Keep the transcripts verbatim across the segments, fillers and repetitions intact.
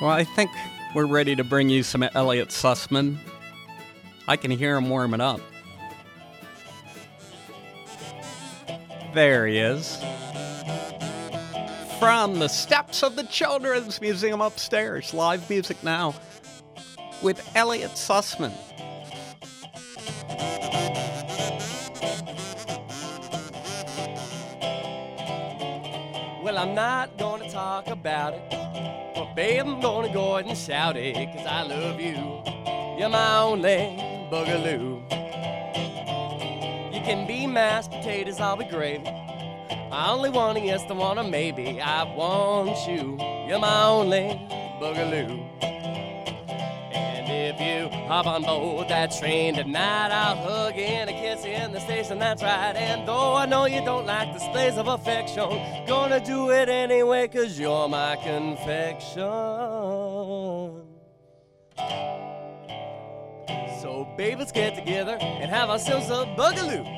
Well, I think we're ready to bring you some Elliot Sussman. I can hear him warming up. There he is. From the steps of the Children's Museum upstairs, live music now with Elliot Sussman. Well, I'm not gonna talk about it, but babe, I'm gonna go ahead and shout it, cause I love you. You're my only boogaloo. You can be mashed potatoes, I'll be gravy. I only want a yes, I want a maybe. I want you. You're my only boogaloo. And if you hop on board that train tonight, I'll hug and a kiss in the station, that's right. And though I know you don't like displays of affection, gonna do it anyway, cause you're my confection. So babe, let's get together and have ourselves a boogaloo.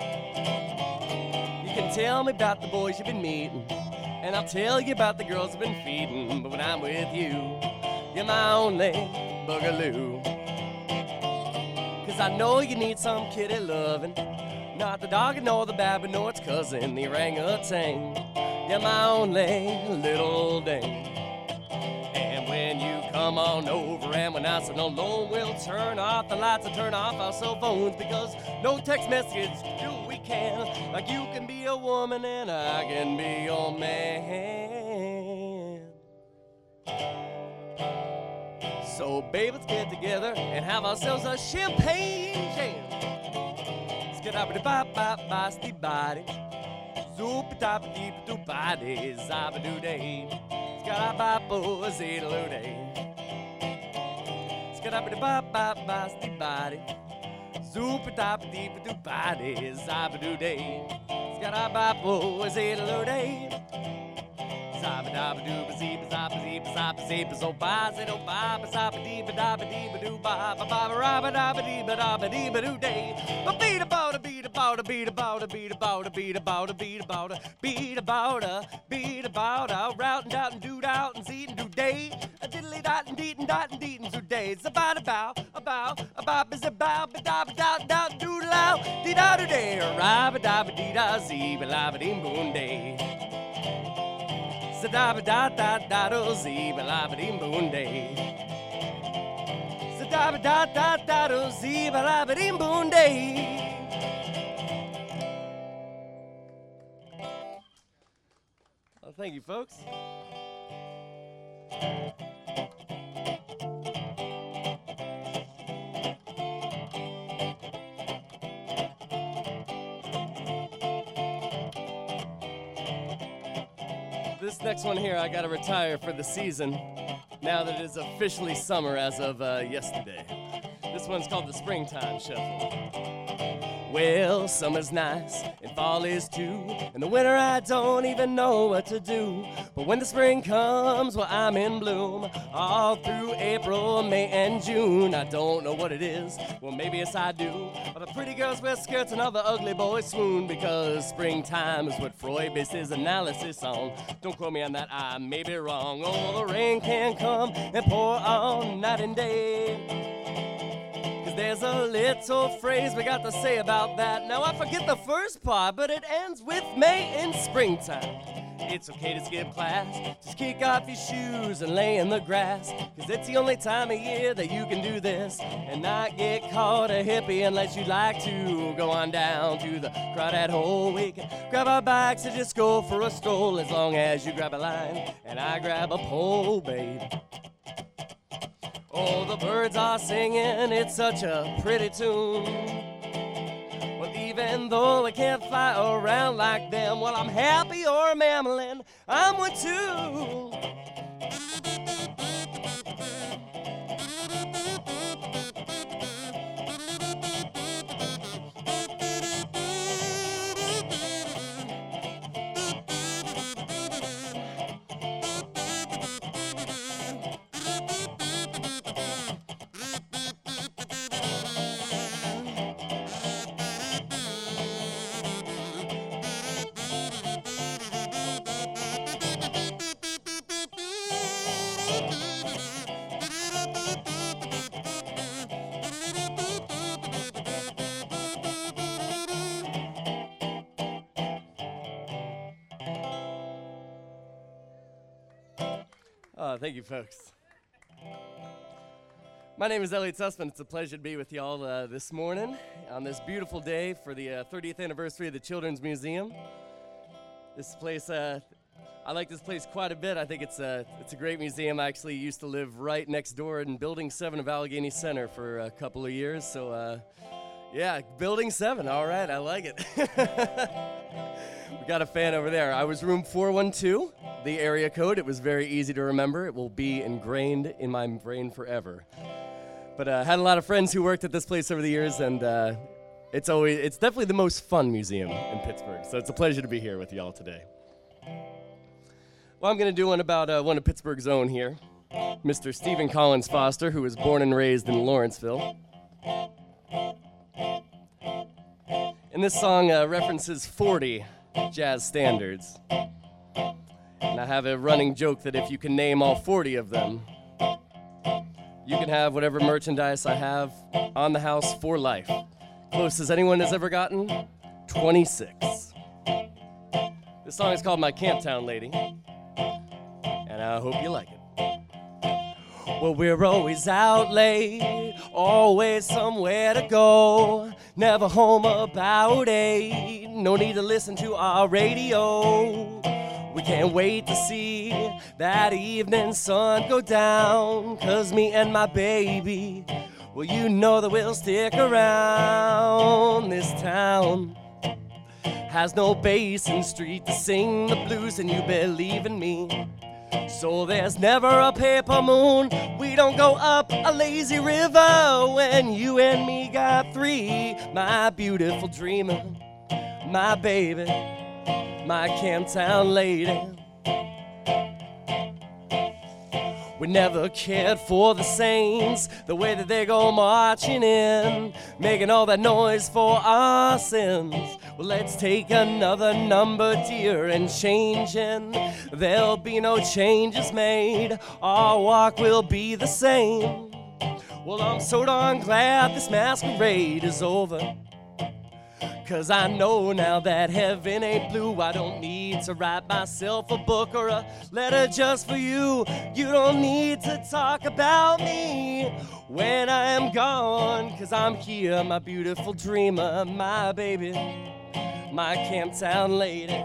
You can tell me about the boys you've been meeting, and I'll tell you about the girls I've been feeding. But when I'm with you, you're my only boogaloo. Cause I know you need some kitty loving, not the dog nor the baby nor its cousin, the orangutan. You're my only little dame. And when you come on over and when I sit alone, we'll turn off the lights and turn off our cell phones, because no text message do we can. Like you can be a woman and I can be your man. So babe, let's get together and have ourselves a champagne jam. Let's get up and bop bop bop the body. Zoop top deep to body zabadoo day. Let's get up bop oh zedaloo day. Let's get up and bop bop bop the body. Zoop top deep to body zabadoo day. Let's get up bop oh zedaloo day. Zabba-dabba-doo, zabba-zabba-zabba-zabba, so ba-zit-o, ba-ba-zabba-dee-ba-dabba-dee-ba-doo, ba-ba-ba-ba-ba-ba-ba-ba-ba-ba-ba-ba-dee-ba-doo day. Ba-beat-a-bout-a-beat-a-bout-a-beat-a-bout-a-beat-a-bout-a-beat-a-bout-a, beat-a-bout-a, beat-a-bout-a, rout-and-dout and doot-out and zeet-and-doo day. A diddly-dot-and-deet-and-dot-and-deet-and-doo day. Zabba-da-bow, a-bow, a-bow-ba-zab-bow, ba-da-ba-dout-dout, doodle-out, dee-da-doo day, rabba-dabba-dee-da-zee-ba-labba-dee-boon day. Za-da-ba-da-da-da-do-zee-ba-la-ba-dee-boon day. Za-da-ba-da-da-da-do-zee-ba-la-ba-dee-boon day. Well, thank you, folks. This next one here, I gotta retire for the season now that it is officially summer as of uh, yesterday. This one's called the Springtime Shuffle. Well, summer's nice and fall is too. In the winter I don't even know what to do. But when the spring comes, well, I'm in bloom. All through April, May, and June. I don't know what it is, well, maybe yes I do. But the pretty girls wear skirts and all the ugly boys swoon, because springtime is what Freud based his analysis on. Don't quote me on that, I may be wrong. Oh, the rain can come and pour all night and day. There's a little phrase we got to say about that. Now I forget the first part, but it ends with May in springtime. It's okay to skip class, just kick off your shoes and lay in the grass, cause it's the only time of year that you can do this and not get caught a hippie unless you'd like to go on down to the crawdad hole. We can grab our bikes and just go for a stroll, as long as you grab a line and I grab a pole, babe. Oh, the birds are singing, it's such a pretty tune. Well, even though I can't fly around like them, well, I'm happy or mammalian, I'm one too. Oh, thank you, folks. My name is Elliot Sussman. It's a pleasure to be with y'all uh, this morning on this beautiful day for the uh, thirtieth anniversary of the Children's Museum. This place, uh, I like this place quite a bit. I think it's a, it's a great museum. I actually used to live right next door in Building seven of Allegheny Center for a couple of years. So, uh, yeah, Building seven. All right, I like it. We got a fan over there. I was room four one two, the area code. It was very easy to remember. It will be ingrained in my brain forever. But I uh, had a lot of friends who worked at this place over the years, and uh, it's always it's definitely the most fun museum in Pittsburgh. So it's a pleasure to be here with y'all today. Well, I'm going to do one about uh, one of Pittsburgh's own here, Mister Stephen Collins Foster, who was born and raised in Lawrenceville. And this song uh, references forty jazz standards. And I have a running joke that if you can name all forty of them, you can have whatever merchandise I have on the house for life. Closest anyone has ever gotten, twenty-six. This song is called My Camptown Lady, and I hope you like it. Well, we're always out late, always somewhere to go, never home about eight, no need to listen to our radio. We can't wait to see that evening sun go down, 'cause me and my baby, well, you know that we'll stick around. This town has no basin street to sing the blues, and you believe in me. So there's never a paper moon, we don't go up a lazy river when you and me got three. My beautiful dreamer, my baby, my Camptown lady. We never cared for the Saints, the way that they go marching in, making all that noise for our sins. Well, let's take another number, dear, and changing. There'll be no changes made, our walk will be the same. Well, I'm so darn glad this masquerade is over, 'cause I know now that heaven ain't blue. I don't need to write myself a book or a letter just for you. You don't need to talk about me when I am gone, 'cause I'm here, my beautiful dreamer, my baby, my Camptown lady.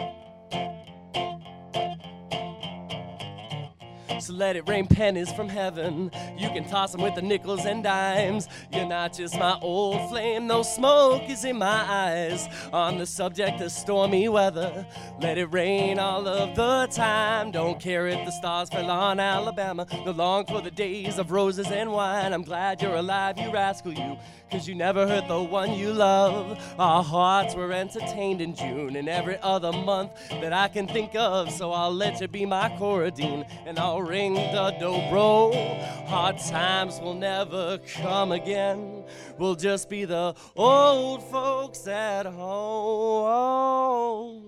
So let it rain pennies from heaven, you can toss them with the nickels and dimes. You're not just my old flame, no smoke is in my eyes. On the subject of stormy weather, let it rain all of the time. Don't care if the stars fell on Alabama, no long for the days of roses and wine. I'm glad you're alive, you rascal, you, 'cause you never hurt the one you love. Our hearts were entertained in June and every other month that I can think of. So I'll let you be my Coradine, and I'll ring the dobro. Hard times will never come again, we'll just be the old folks at home.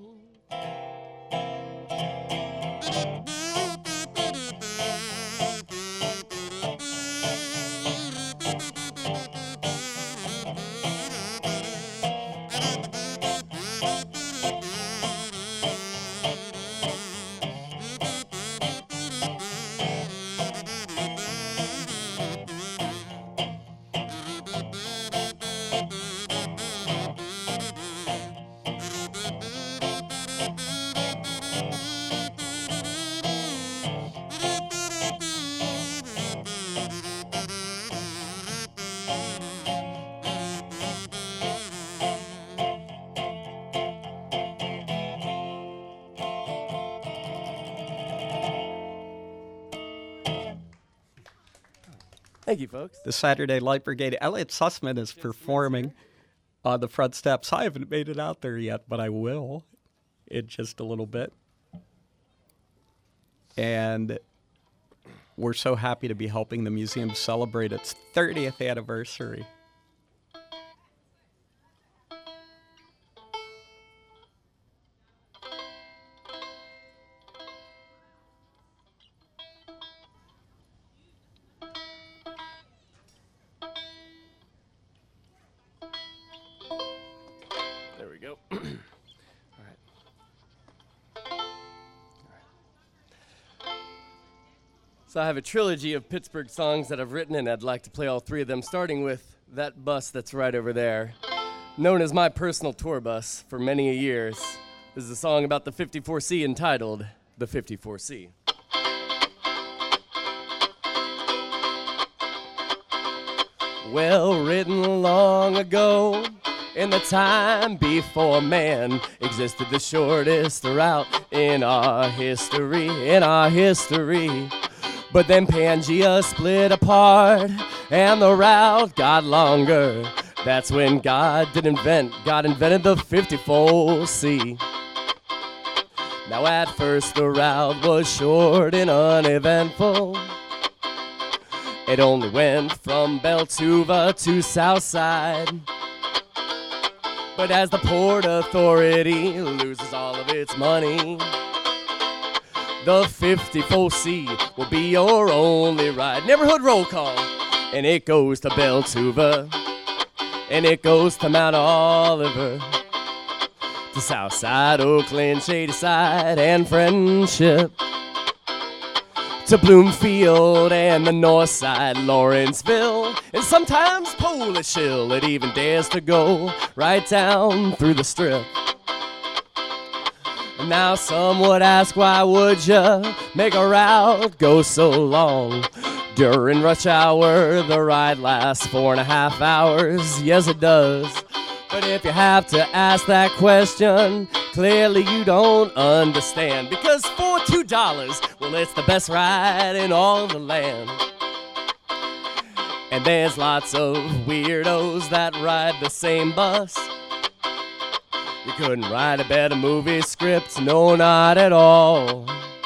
Thank you, folks. The Saturday Light Brigade. Elliot Sussman is performing on the front steps. I haven't made it out there yet, but I will in just a little bit. And we're so happy to be helping the museum celebrate its thirtieth anniversary. There we go. All right. All right. So I have a trilogy of Pittsburgh songs that I've written, and I'd like to play all three of them, starting with that bus that's right over there, known as my personal tour bus for many a years. This is a song about the fifty-four C entitled The fifty-four C. Well, written long ago, in the time before man existed, the shortest route in our history, in our history. But then Pangea split apart, and the route got longer. That's when God did invent, God invented the fifty-four C. Now at first the route was short and uneventful. It only went from Beltuva to Southside. But as the Port Authority loses all of its money, the fifty-four C will be your only ride. Neighborhood roll call. And it goes to Beltuva. And it goes to Mount Oliver. To Southside, Oakland, Shadyside, and Friendship. To Bloomfield and the north side, Lawrenceville, and sometimes Polish Hill. It even dares to go right down through the Strip. Now some would ask, why would you make a route go so long? During rush hour, the ride lasts four and a half hours. Yes, it does. But if you have to ask that question, clearly you don't understand. Because for two dollars, well, it's the best ride in all the land. And there's lots of weirdos that ride the same bus. You couldn't write a better movie script, no, not at all.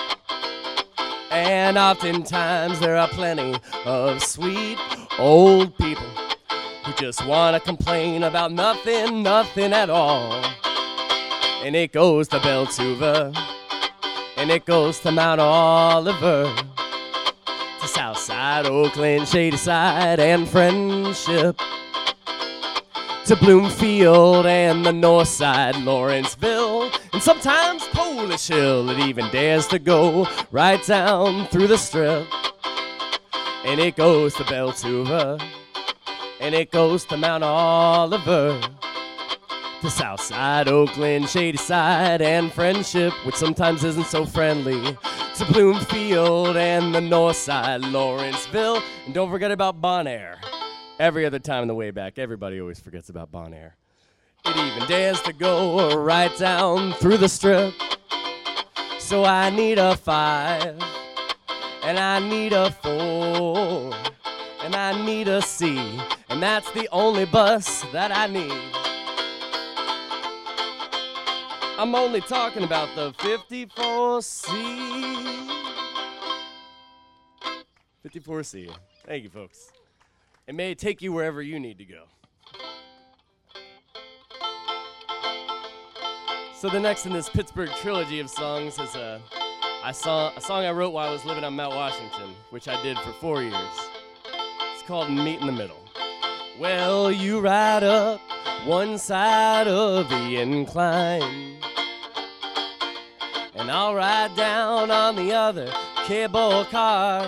And oftentimes there are plenty of sweet old people who just want to complain about nothing, nothing at all. And it goes to Beltuva, and it goes to Mount Oliver, to Southside, Oakland, Shadyside, and Friendship, to Bloomfield and the north side, Lawrenceville, and sometimes Polish Hill. It even dares to go right down through the Strip. And it goes to Beltuva, and it goes to Mount Oliver, to Southside, Oakland, Shadyside, and Friendship, which sometimes isn't so friendly, to Bloomfield and the north side, Lawrenceville, and don't forget about Bon Air. Every other time on the way back, everybody always forgets about Bon Air. It even dares to go right down through the Strip. So I need a five, and I need a four, and I need a C, and that's the only bus that I need. I'm only talking about the fifty-four C. fifty-four C. Thank you, folks. It may take you wherever you need to go. So the next in this Pittsburgh trilogy of songs is a, I saw, a song I wrote while I was living on Mount Washington, which I did for four years. It's called Meet in the Middle. Well, you ride up one side of the incline, and I'll ride down on the other cable car.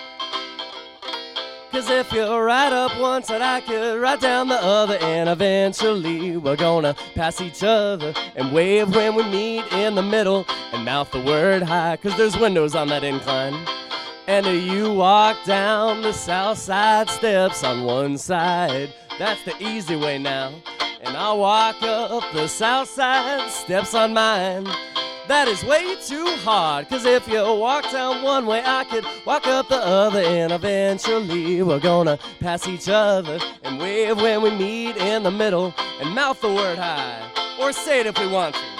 Cause if you ride up one side, I could ride down the other, and eventually we're gonna pass each other and wave when we meet in the middle and mouth the word hi, cause there's windows on that incline. And you walk down the south side steps on one side, that's the easy way now, and I'll walk up the south side steps on mine. That is way too hard, cause if you walk down one way, I could walk up the other, and eventually we're gonna pass each other and wave when we meet in the middle and mouth the word hi, or say it if we want to.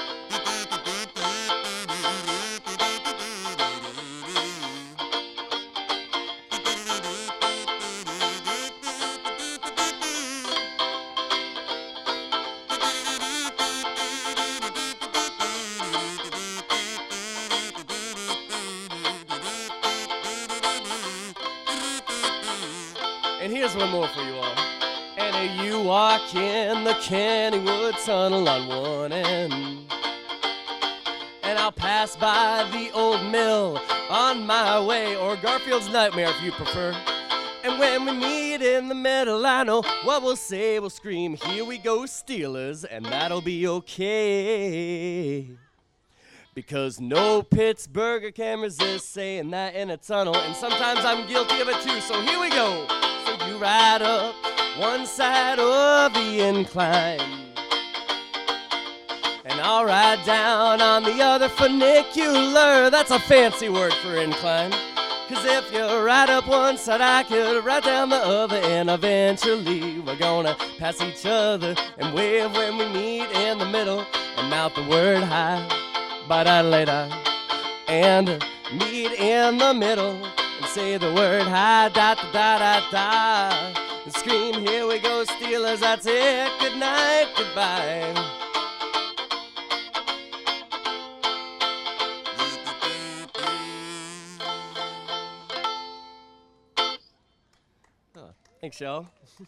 And here's one more for you all. And you walk in the Kennywood Tunnel on one end, and I'll pass by the old mill on my way, or Garfield's Nightmare if you prefer. And when we meet in the middle, I know what we'll say. We'll scream, here we go Steelers, and that'll be okay. Because no Pittsburgher can resist saying that in a tunnel, and sometimes I'm guilty of it too, so here we go. So you ride up one side of the incline, and I'll ride down on the other funicular. That's a fancy word for incline. Cause if you ride up one side, I could ride down the other, and eventually we're gonna pass each other and wave when we meet in the middle, and mouth the word hi, ba-da later, and meet in the middle and say the word hi, da da da da da, and scream, here we go Steelers, that's it, good night, goodbye. Thanks, y'all.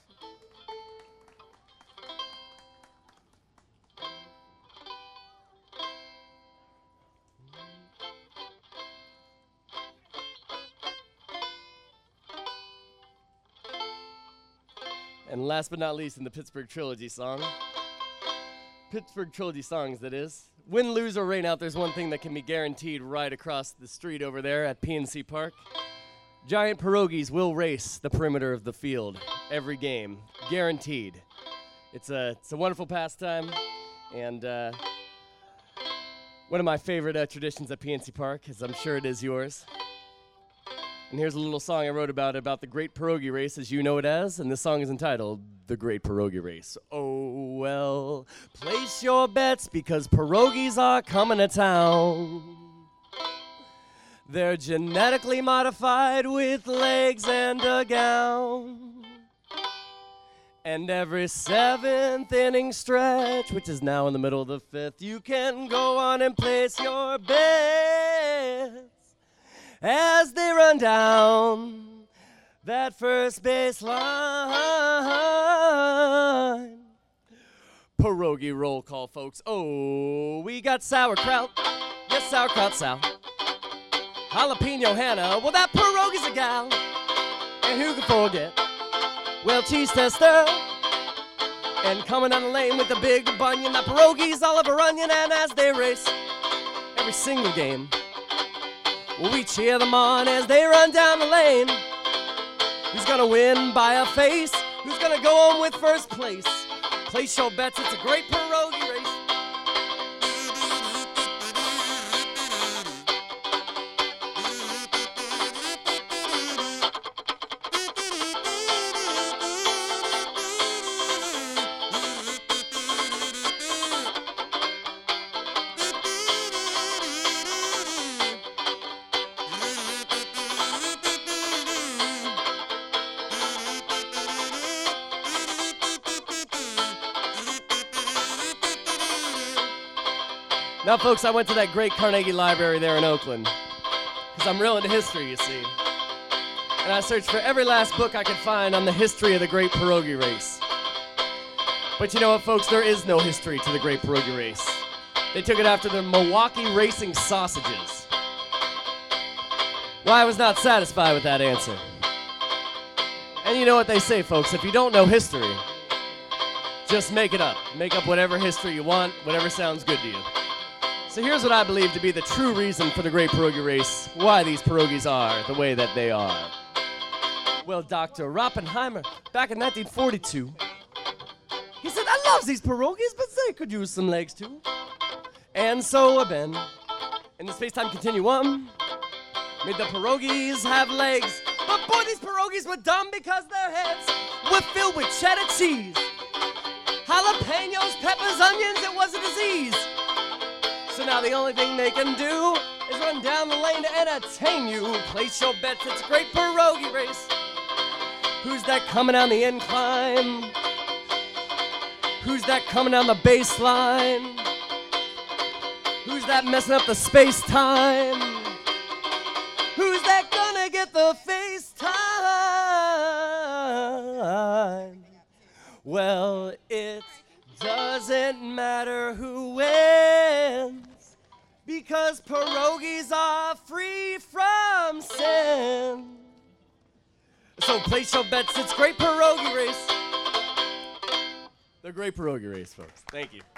And last but not least, in the Pittsburgh Trilogy song, Pittsburgh Trilogy songs, that is. Win, lose, or rain out, there's one thing that can be guaranteed right across the street over there at P N C Park. Giant pierogies will race the perimeter of the field every game, guaranteed. It's a it's a wonderful pastime, and uh, one of my favorite uh, traditions at P N C Park, as I'm sure it is yours. And here's a little song I wrote about about the Great Pierogi Race, as you know it as, and this song is entitled The Great Pierogi Race. Oh, well, place your bets because pierogies are coming to town. They're genetically modified with legs and a gown. And every seventh inning stretch, which is now in the middle of the fifth, you can go on and place your bets as they run down that first base line. Pierogi roll call, folks. Oh, we got sauerkraut. Yes, sauerkraut, Sal. Jalapeno Hannah, well, that pierogi's a gal. And who can forget? Well, cheese tester. And coming down the lane with the big bunion, that pierogi's Oliver Onion. And as they race every single game, well, we cheer them on as they run down the lane. Who's gonna win by a face? Who's gonna go home with first place? Place your bets, it's a great pierogi race. Now, folks, I went to that great Carnegie Library there in Oakland, because I'm real into history, you see. And I searched for every last book I could find on the history of the Great Pierogi Race. But you know what, folks? There is no history to the Great Pierogi Race. They took it after the Milwaukee Racing Sausages. Well, I was not satisfied with that answer. And you know what they say, folks, if you don't know history, just make it up. Make up whatever history you want, whatever sounds good to you. So here's what I believe to be the true reason for the Great Pierogi Race, why these pierogies are the way that they are. Well, Doctor Oppenheimer, back in nineteen forty-two, he said, I love these pierogies, but they could use some legs too. And so Ben, in the space-time continuum, made the pierogies have legs. But boy, these pierogies were dumb because their heads were filled with cheddar cheese. Jalapenos, peppers, onions, it was a disease. So now the only thing they can do is run down the lane to entertain you. Place your bets, it's a great pierogi race. Who's that coming down the incline? Who's that coming down the baseline? Who's that messing up the space-time? Who's that gonna get the face time? Well, it doesn't matter who wins, because pierogies are free from sin. So place your bets, it's Great Pierogi Race. The Great Pierogi Race, folks. Thank you.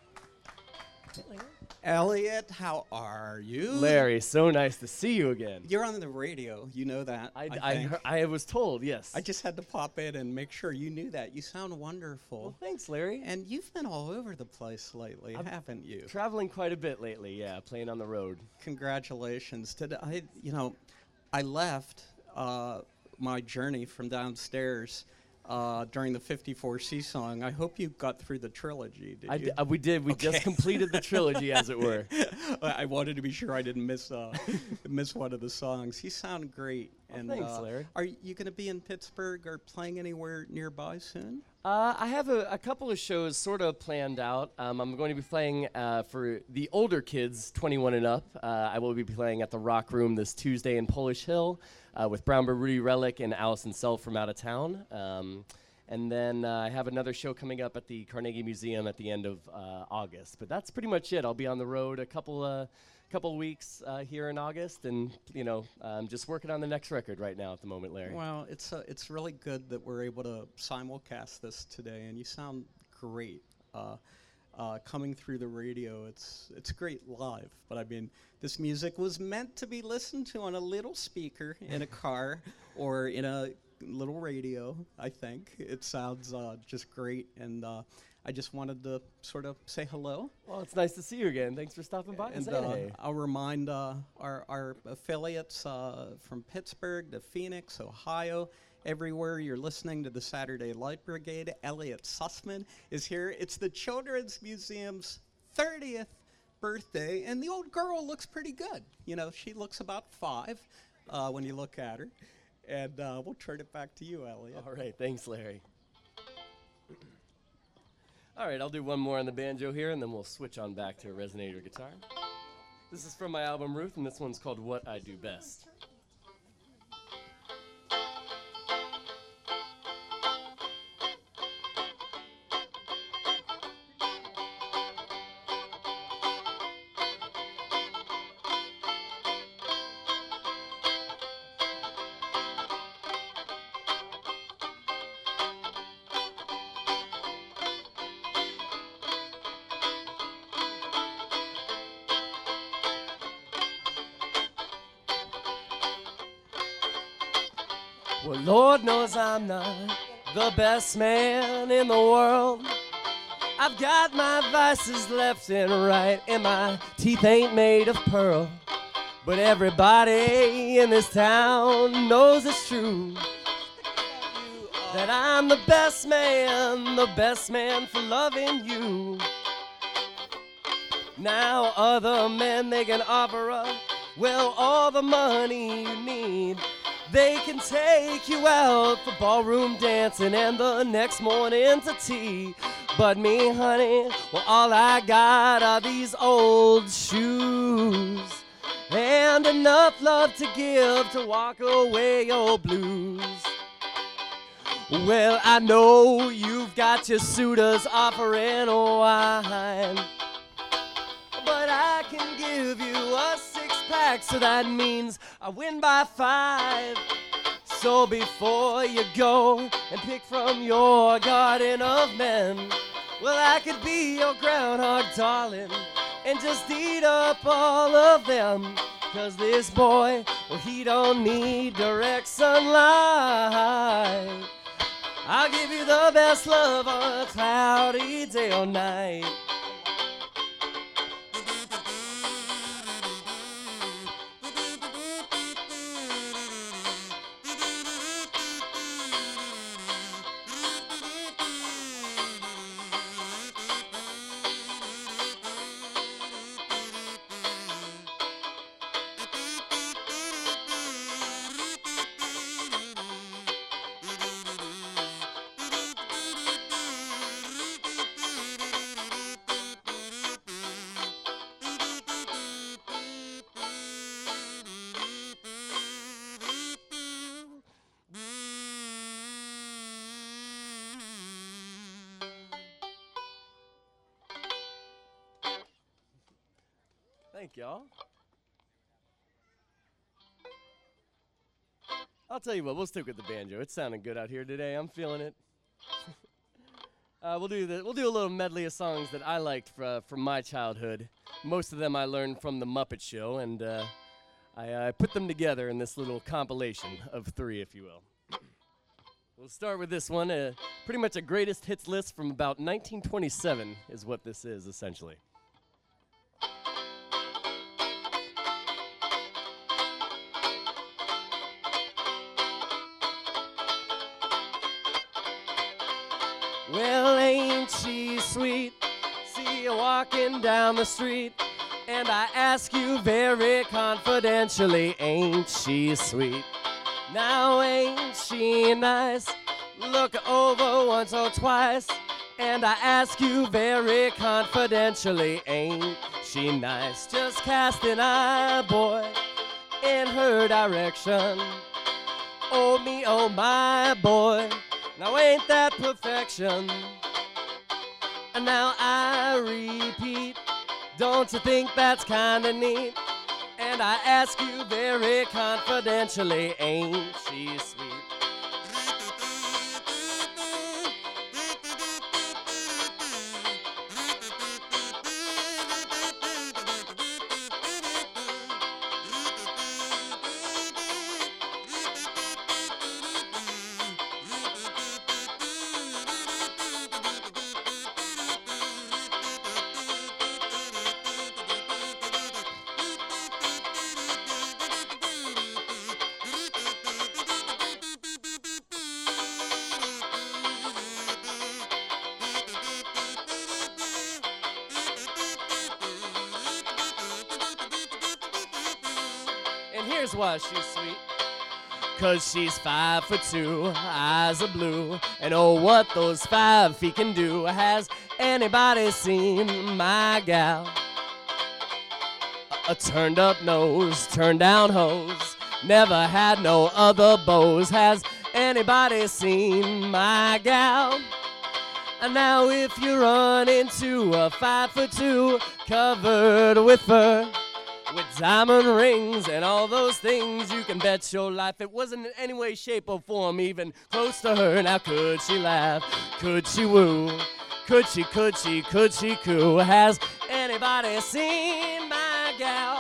Elliot, how are you? Larry, so nice to see you again. You're on the radio. You know that. I, I, I, think. heard, I was told, yes. I just had to pop in and make sure you knew that. You sound wonderful. Well, thanks, Larry. And you've been all over the place lately, I'm haven't you? Traveling quite a bit lately, yeah, playing on the road. Congratulations. Did I, you know, I left uh, my journey from downstairs uh, during the fifty-four C song. I hope you got through the trilogy, did I you? d- uh, we did. We Okay. just completed the trilogy, as it were. I wanted to be sure I didn't miss uh, miss one of the songs. You sound great. Well, and thanks, uh, Larry. Are you going to be in Pittsburgh or playing anywhere nearby soon? Uh, I have a, a couple of shows sort of planned out. Um, I'm going to be playing uh, for the older kids, twenty-one and up. Uh, I will be playing at the Rock Room this Tuesday in Polish Hill uh, with Brown Bear Rudy Relic and Allison Self from out of town. Um, and then uh, I have another show coming up at the Carnegie Museum at the end of uh, August. But that's pretty much it. I'll be on the road a couple uh, couple weeks uh, here in August, and you know, I'm just working on the next record right now at the moment, Larry. Well, it's uh, it's really good that we're able to simulcast this today, and you sound great. Uh, uh, coming through the radio, it's it's great live. But I mean, this music was meant to be listened to on a little speaker in a car or in a little radio. I think it sounds uh, just great, and uh, I just wanted to sort of say hello. Well, it's nice to see you again. Thanks for stopping by and, And saying uh, hey. I'll remind uh, our, our affiliates uh, from Pittsburgh to Phoenix, Ohio, everywhere you're listening to the Saturday Light Brigade. Elliot Sussman is here. It's the Children's Museum's thirtieth birthday, and the old girl looks pretty good. You know, she looks about five uh, when you look at her. And uh, we'll turn it back to you, Elliot. All right, thanks, Larry. All right, I'll do one more on the banjo here, and then we'll switch on back to a resonator guitar. This is from my album Ruth, and this one's called What I Do Best. Well, Lord knows I'm not the best man in the world. I've got my vices left and right, and my teeth ain't made of pearl. But everybody in this town knows it's true, that I'm the best man, the best man for loving you. Now other men, they can offer up, well, all the money you need. They can take you out for ballroom dancing and the next morning to tea. But me, honey, well, all I got are these old shoes and enough love to give to walk away your blues. Well, I know you've got your suitors offering wine, but I can give you a six-pack, so that means I win by five. So before you go and pick from your garden of men, well, I could be your groundhog, darling, and just eat up all of them. 'Cause this boy, well, he don't need direct sunlight. I'll give you the best love on a cloudy day or night. Thank y'all. I'll tell you what, we'll stick with the banjo. It's sounding good out here today. I'm feeling it. uh, we'll do the, we'll do a little medley of songs that I liked fr- from my childhood. Most of them I learned from The Muppet Show, and uh, I uh, put them together in this little compilation of three, if you will. We'll start with this one. Uh, pretty much a greatest hits list from about nineteen twenty-seven is what this is, essentially. Well, ain't she sweet? See you walking down the street, and I ask you very confidentially, ain't she sweet? Now ain't she nice? Look over once or twice, and I ask you very confidentially, ain't she nice? Just cast an eye, boy, in her direction. Oh me, oh my boy, now ain't that perfection? And now I repeat, don't you think that's kinda neat? And I ask you very confidentially, ain't she sweet? Here's why she's sweet. Cause she's five foot two, eyes are blue, and oh, what those five feet can do. Has anybody seen my gal? A turned up nose, turned down hose, never had no other beaux. Has anybody seen my gal? And now if you run into a five foot two, covered with fur, with diamond rings and all those things, you can bet your life it wasn't in any way, shape, or form even close to her. Now could she laugh? Could she woo? Could she, could she, could she coo? Has anybody seen my gal?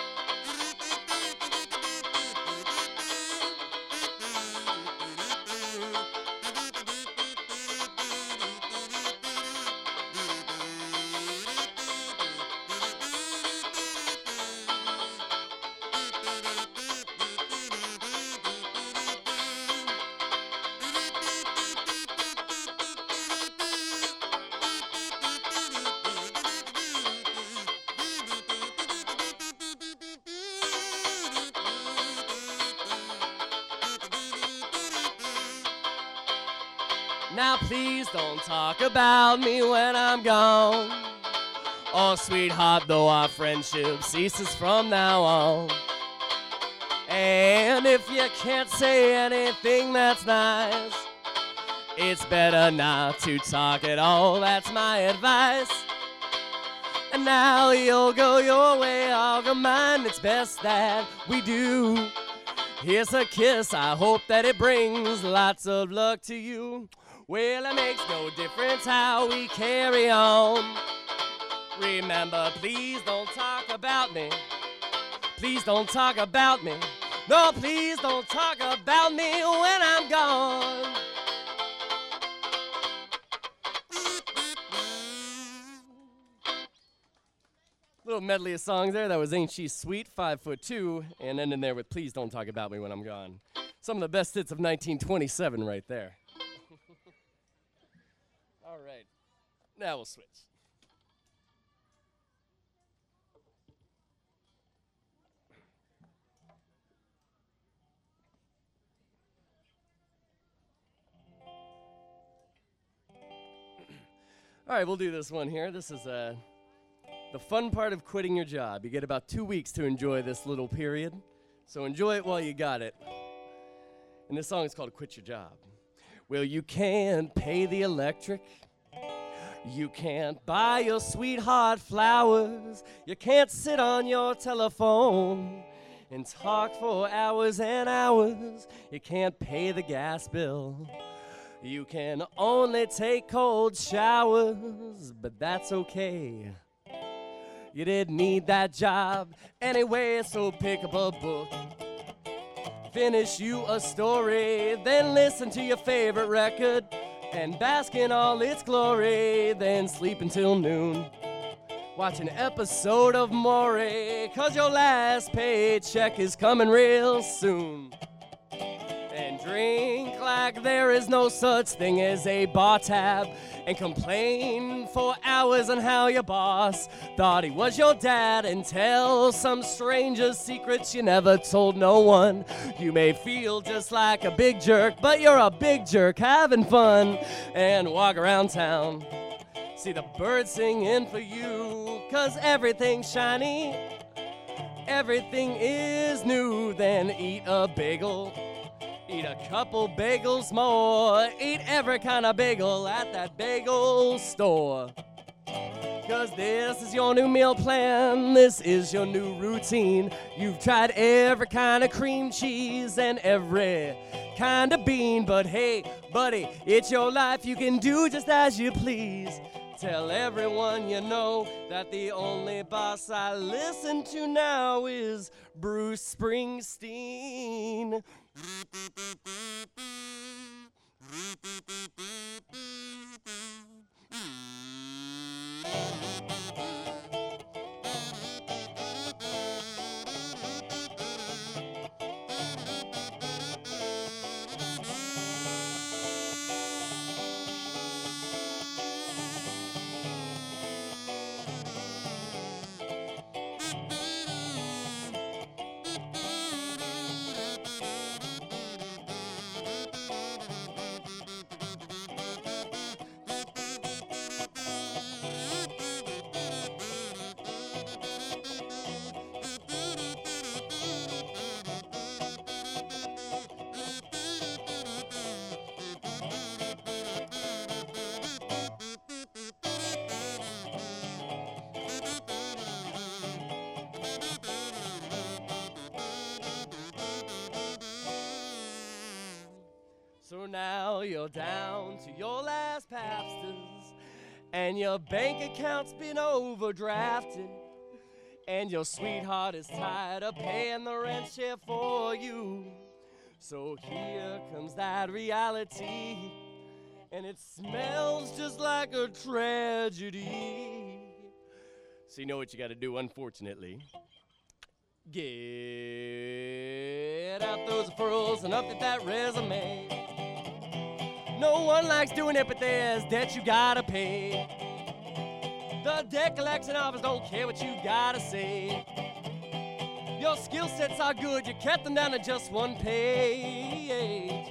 Now please don't talk about me when I'm gone. Oh, sweetheart, though our friendship ceases from now on. And if you can't say anything that's nice, it's better not to talk at all, that's my advice. And now you'll go your way, I'll go mine, it's best that we do. Here's a kiss, I hope that it brings lots of luck to you. Well, it makes no difference how we carry on. Remember, please don't talk about me. Please don't talk about me. No, please don't talk about me when I'm gone. Little medley of songs there. That was Ain't She Sweet, Five Foot Two, and ending there with Please Don't Talk About Me When I'm Gone. Some of the best hits of nineteen twenty-seven right there. All right, now we'll switch. All right, we'll do this one here. This is uh, the fun part of quitting your job. You get about two weeks to enjoy this little period, so enjoy it while you got it. And this song is called Quit Your Job. Well, you can't pay the electric. You can't buy your sweetheart flowers. You can't sit on your telephone and talk for hours and hours. You can't pay the gas bill. You can only take cold showers, but that's okay. You didn't need that job anyway, so pick up a book. Finish you a story, then listen to your favorite record and bask in all its glory, then sleep until noon. Watch an episode of Maury, cause your last paycheck is coming real soon. And drink like there is no such thing as a bar tab, and complain for hours on how your boss thought he was your dad, and tell some stranger's secrets you never told no one. You may feel just like a big jerk, but you're a big jerk having fun. And walk around town, see the birds singing for you, cause everything's shiny, everything is new. Then eat a bagel, eat a couple bagels more, eat every kind of bagel at that bagel store. Cause this is your new meal plan, this is your new routine. You've tried every kind of cream cheese and every kind of bean, but hey, buddy, it's your life, you can do just as you please. Tell everyone you know that the only boss I listen to now is Bruce Springsteen. So now you're down to your last Pabsters, and your bank account's been overdrafted, and your sweetheart is tired of paying the rent share for you. So here comes that reality, and it smells just like a tragedy. So you know what you gotta do, unfortunately. Get out those referrals and update that resume. No one likes doing it, but there's debt you gotta pay. The debt collection office don't care what you gotta say. Your skill sets are good, you kept them down to just one page.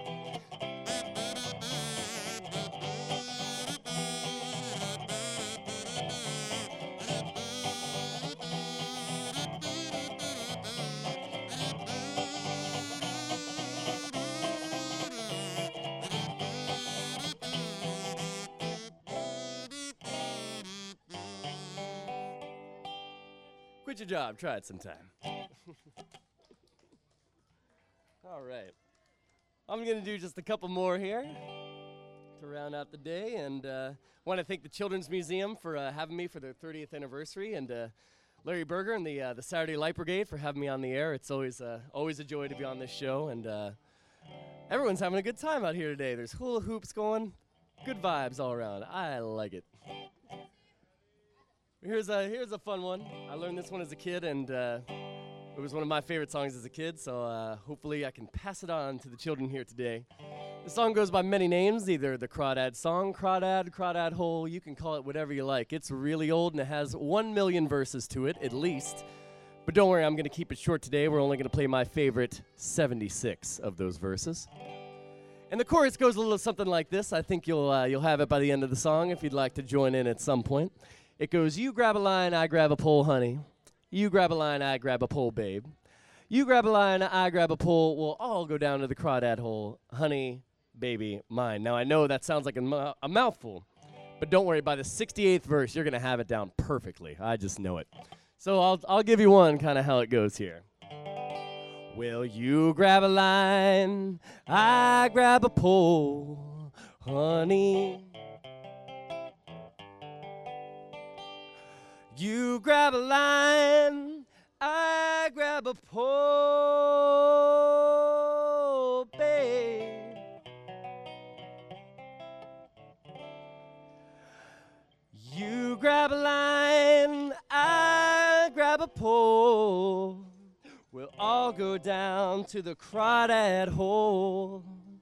Quit your job, try it sometime. All right. I'm going to do just a couple more here to round out the day, and uh, want to thank the Children's Museum for uh, having me for their thirtieth anniversary, and uh, Larry Berger and the uh, the Saturday Light Brigade for having me on the air. It's always uh, always a joy to be on this show, and uh, everyone's having a good time out here today. There's hula hoops going, good vibes all around. I like it. Here's a here's a fun one. I learned this one as a kid, and uh, it was one of my favorite songs as a kid, so uh, hopefully I can pass it on to the children here today. The song goes by many names, either the Crawdad Song, Crawdad, Crawdad Hole, you can call it whatever you like. It's really old, and it has one million verses to it, at least. But don't worry, I'm going to keep it short today. We're only going to play my favorite seventy-six of those verses. And the chorus goes a little something like this. I think you'll uh, you'll have it by the end of the song if you'd like to join in at some point. It goes, you grab a line, I grab a pole, honey. You grab a line, I grab a pole, babe. You grab a line, I grab a pole. We'll all go down to the Crawdad Hole. Honey, baby, mine. Now, I know that sounds like a, mu- a mouthful, But don't worry, by the sixty-eighth verse, you're going to have it down perfectly. I just know it. So I'll, I'll give you one kind of how it goes here. Well, you grab a line, I grab a pole, honey. You grab a line, I grab a pole, babe. You grab a line, I grab a pole. We'll all go down to the crawdad hole,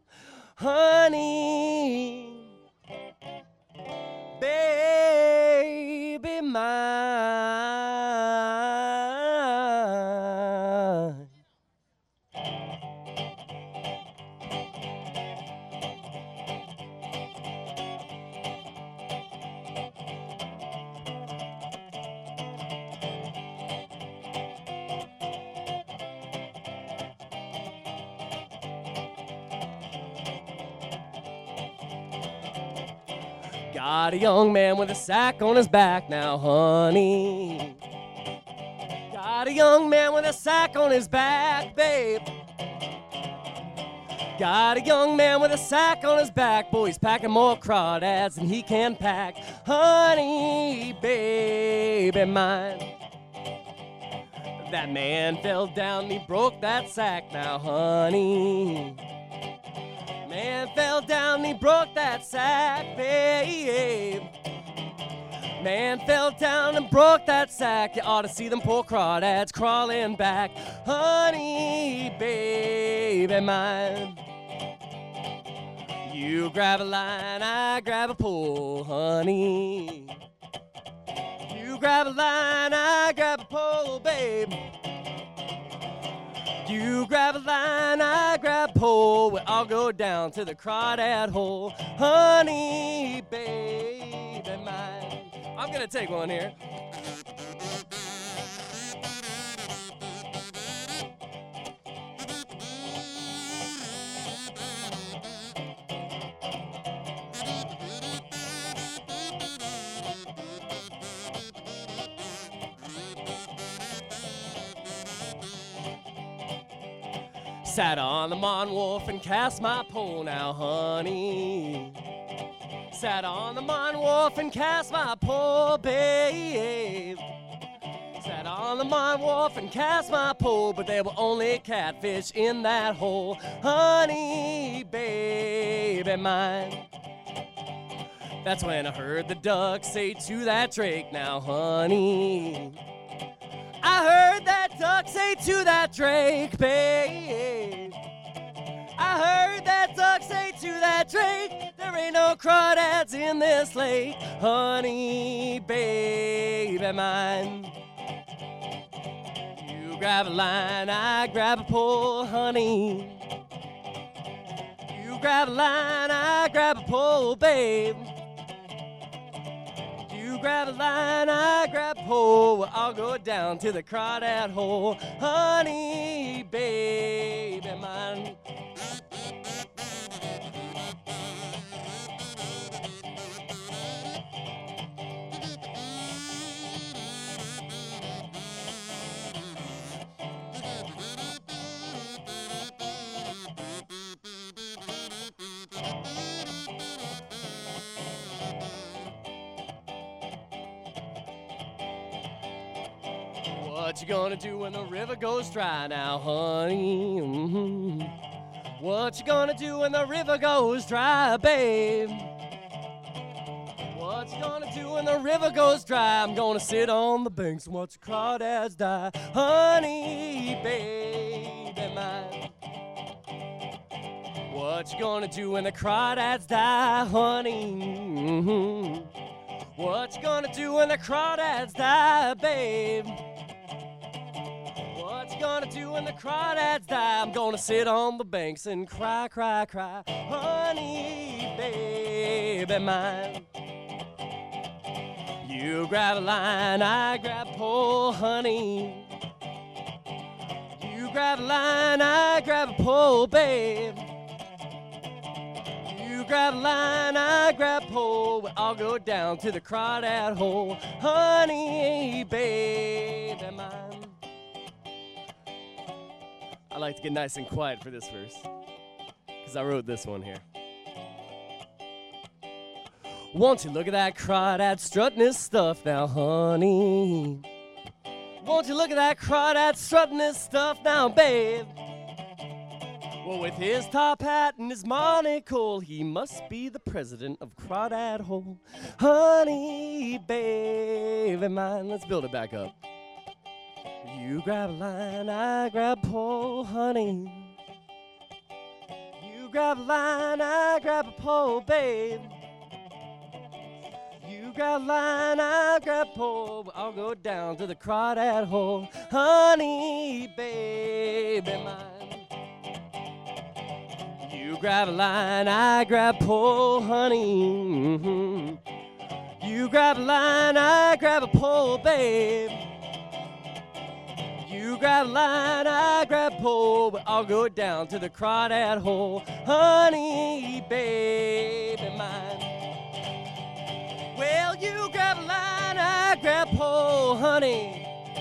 honey, baby mine. Got a young man with a sack on his back now, honey. Got a young man with a sack on his back, babe. Got a young man with a sack on his back. Boy, he's packing more crawdads than he can pack. Honey, baby mine. That man fell down and he broke that sack now, honey. Man fell down and he broke that sack, babe. Man fell down and broke that sack. You ought to see them poor crawdads crawling back. Honey, baby mine. You grab a line, I grab a pole, honey. You grab a line, I grab a pole, babe. You grab a line, I grab a pole. We all go down to the crawdad hole. Honey, baby mine. I'm gonna take one here. Sat on the Mon Wharf and cast my pole now, honey. Sat on the Mon Wharf and cast my pole, babe. Sat on the Mon Wharf and cast my pole, but there were only catfish in that hole. Honey, baby mine. That's when I heard the duck say to that drake, now, honey. I heard that duck say to that drake, babe. I heard that duck say to that drake, there ain't no crawdads in this lake. Honey, baby mine. You grab a line, I grab a pole, honey. You grab a line, I grab a pole, babe. You grab a line, I grab a pole. We'll all go down to the crawdad hole. Honey, baby mine. What you gonna do when the river goes dry now, honey? Mm-hmm. What you gonna do when the river goes dry, babe? What you gonna do when the river goes dry? I'm gonna sit on the banks and watch the crawdads die. Honey, baby mine. What you gonna do when the crawdads die, honey? Mm-hmm. What you gonna do when the crawdads die, babe? What you gonna do when the crawdads die? I'm gonna sit on the banks and cry, cry, cry. Honey, baby mine. You grab a line, I grab a pole, honey. You grab a line, I grab a pole, babe. You You grab a line, I grab pole. We all go down to the crawdad hole. Honey, baby mine. I like to get nice and quiet for this verse, because I wrote this one here. Won't you look at that crawdad strutting his stuff now, honey? Won't you look at that crawdad strutting his stuff now, babe? Well, with his top hat and his monocle, he must be the president of Crawdad Hole. Honey, baby mine. Let's build it back up. You grab a line, I grab pole, honey. You grab a line, I grab a pole, babe. You grab a line, I grab pole. I'll go down to the Crawdad Hole. Honey, baby mine. You grab a line, I grab pole, honey. Mm-hmm. You grab a line, I grab a pole, babe. You grab a line, I grab pole, but I'll go down to the Crawdad Hole. Honey, baby mine. Well, you grab a line, I grab pole, honey.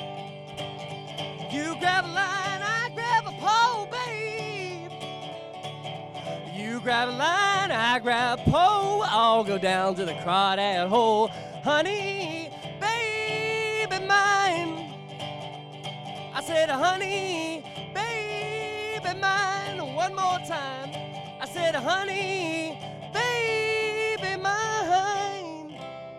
You grab a line, I grab a pole, babe. You grab a line, I grab pole, I'll go down to the Crawdad Hole. Honey, baby mine. I said, honey, baby mine. One more time. I said, honey, baby mine.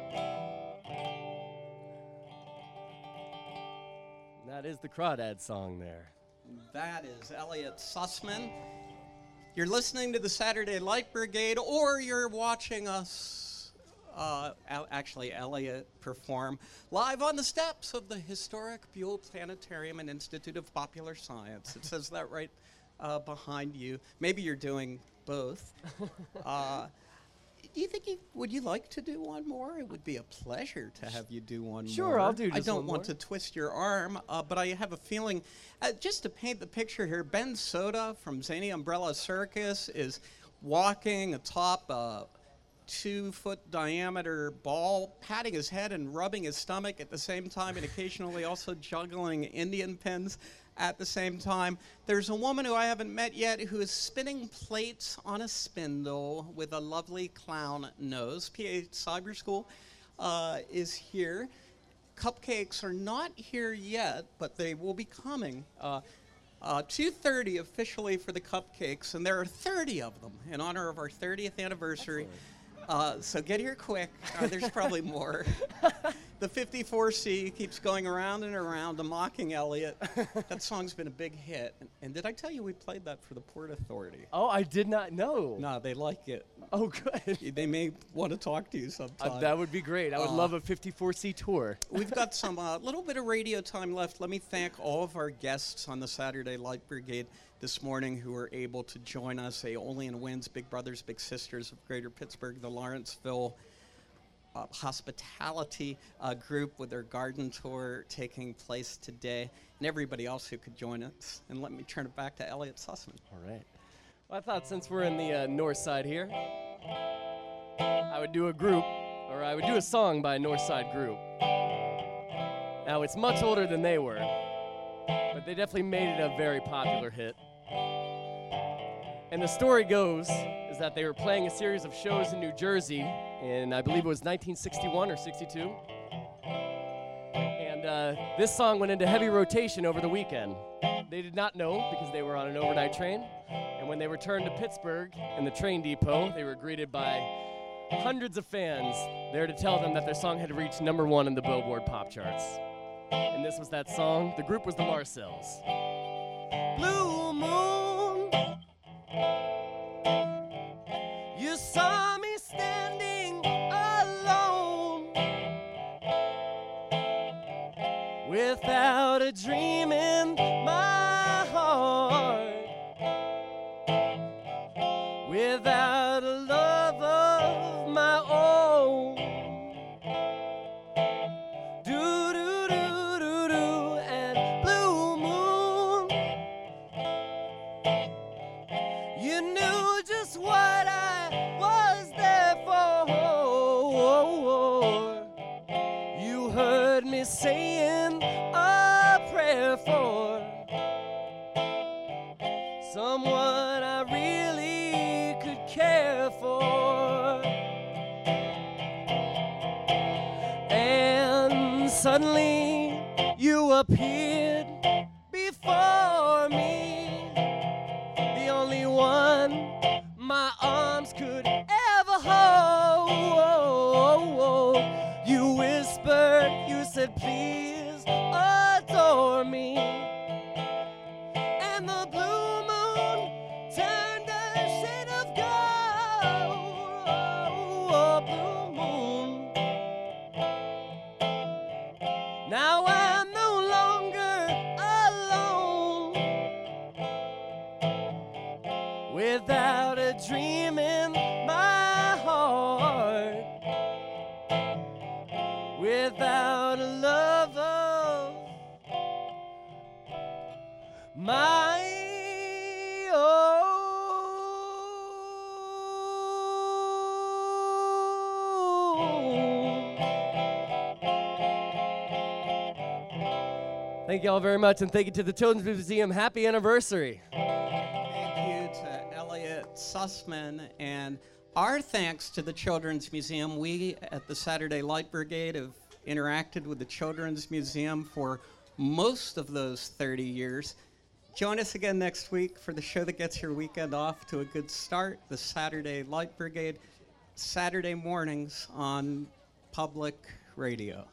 That is the Crawdad song there. That is Elliot Sussman. You're listening to the Saturday Light Brigade, or you're watching us, uh, al- actually Elliot perform live on the steps of the historic Buell Planetarium and Institute of Popular Science. It says that right uh, behind you. Maybe you're doing both. uh, do you think you, would you like to do one more? It would be a pleasure to have you do one Sure, more. Sure, I'll do just I don't one want more. to twist your arm, uh, but I have a feeling, uh, just to paint the picture here, Ben Soda from Zany Umbrella Circus is walking atop a two-foot diameter ball, patting his head and rubbing his stomach at the same time, and occasionally also juggling Indian pins at the same time. There's a woman who I haven't met yet who is spinning plates on a spindle with a lovely clown nose. P A Cyber School uh, is here. Cupcakes are not here yet, but they will be coming. Uh, uh, two thirty officially for the cupcakes, and there are thirty of them in honor of our thirtieth anniversary. Uh, so get here quick. Uh, there's probably more. The fifty-four C keeps going around and around, the Mocking Elliot. That song's been a big hit. And, and did I tell you we played that for the Port Authority? Oh, I did not know. No, they like it. Oh, good. They may want to talk to you sometime. Uh, that would be great. I would Uh, love a fifty-four C tour. We've got some uh, little bit of radio time left. Let me thank all of our guests on the Saturday Light Brigade this morning who were able to join us. Aeolian Winds, Big Brothers, Big Sisters of Greater Pittsburgh, the Lawrenceville uh, Hospitality uh, Group with their garden tour taking place today, and everybody else who could join us. And let me turn it back to Elliot Sussman. All right. Well, I thought since we're in the uh, north side here, I would do a group, or I would do a song by a North Side group. Now, it's much older than they were, but they definitely made it a very popular hit. And the story goes is that they were playing a series of shows in New Jersey in, I believe it was nineteen sixty-one or sixty-two. And uh, this song went into heavy rotation over the weekend. They did not know because they were on an overnight train. And when they returned to Pittsburgh in the train depot, they were greeted by hundreds of fans there to tell them that their song had reached number one in the Billboard pop charts. And this was that song. The group was the Marcells. Blue moon, you saw me standing alone, without a dream in my heart, without a love of my own. Do do do do do, and blue moon, you knew just what I was. suddenly you appeared before me, the only one my arms could ever hold. You whispered, you said, please adore me, and the blue moon turned a shade of gold. Oh, blue moon. Now I'm no longer alone, without a dream in my heart, without a love of my own. Thank you all very much, and thank you to the Children's Museum. Happy anniversary. Thank you to Elliot Sussman, and our thanks to the Children's Museum. We at the Saturday Light Brigade have interacted with the Children's Museum for most of those thirty years. Join us again next week for the show that gets your weekend off to a good start, the Saturday Light Brigade, Saturday mornings on Public Radio.